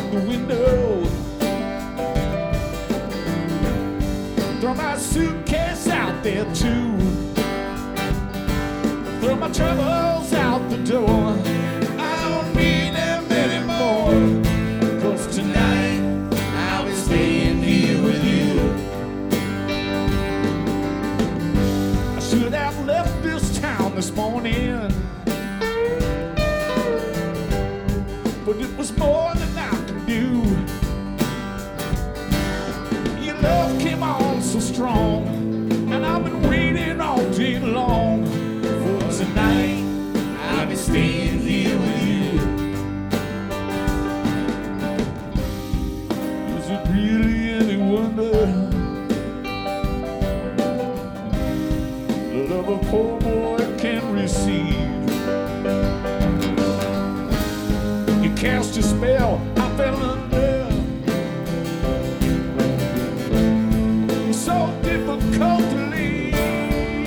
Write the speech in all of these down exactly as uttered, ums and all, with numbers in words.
the window. Throw my suitcase out there too. Throw my troubles out the door. I don't need them anymore. 'Cause tonight I'll be staying here with you. I should have left this town this morning, but it was more than I could do. Your love came on so strong, and I've been waiting all day long. For tonight, I'll be staying here with you. Is it really any wonder the love a poor boy can receive? You cast a spell, I fell under. So difficult to leave.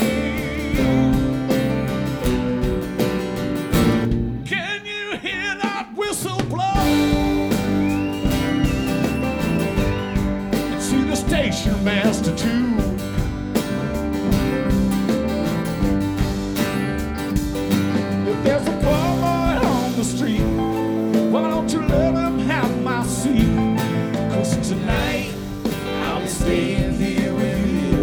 Can you hear that whistle blow? And see the station master too. If there's a poor boy on the street, why don't you let him have my seat? 'Cause tonight I'll be staying here with you.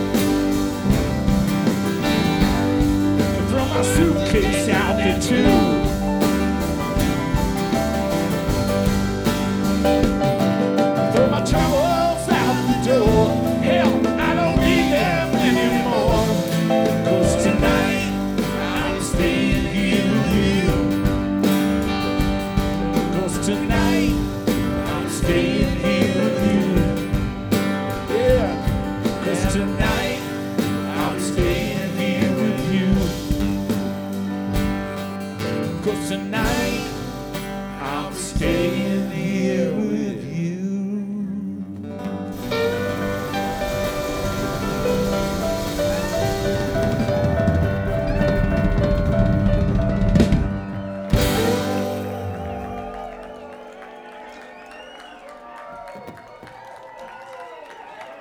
Suitcase out there too.